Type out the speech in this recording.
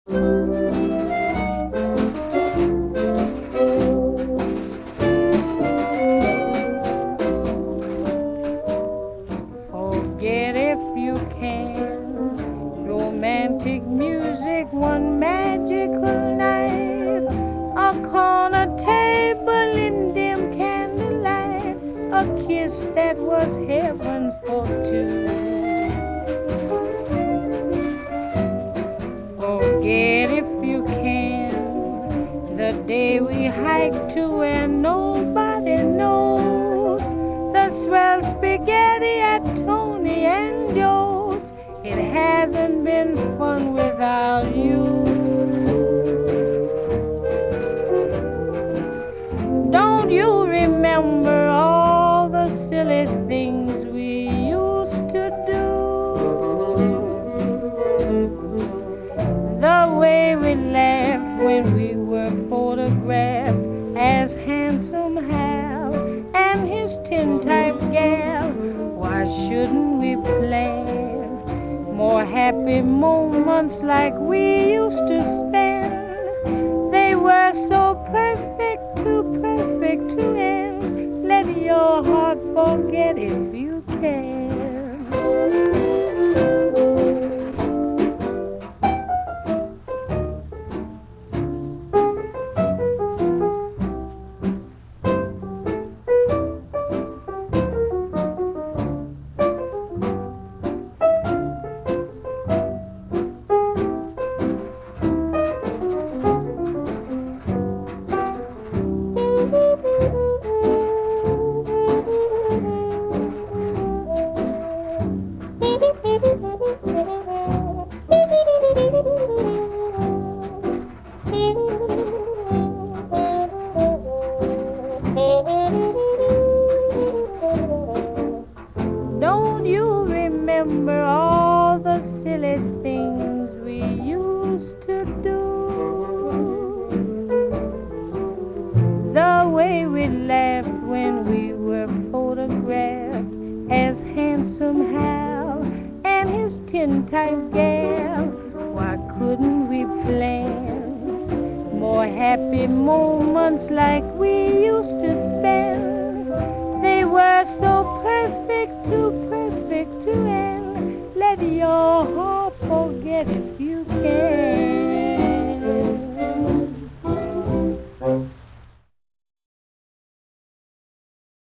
Forget if you can. Romantic music, one magical night. A corner table in dim candlelight. A kiss that was heaven for two. Forget if you can. The day we hiked to where nobody knows. The swell spaghetti at Tony and Joe's. It hasn't been fun without you. Don't you remember all the silly things we used to do? The way we laughed when we were photographed as handsome Hal and his tin-type gal. Why shouldn't we plan more happy moments like we used to spend? They were so perfect, too perfect to end. Let your heart forget if you can. Don't you remember all the silly things we used to do? The way we laughed when we were photographed as handsome Hal and his tin-type gal. Why couldn't we plan more happy moments like we used to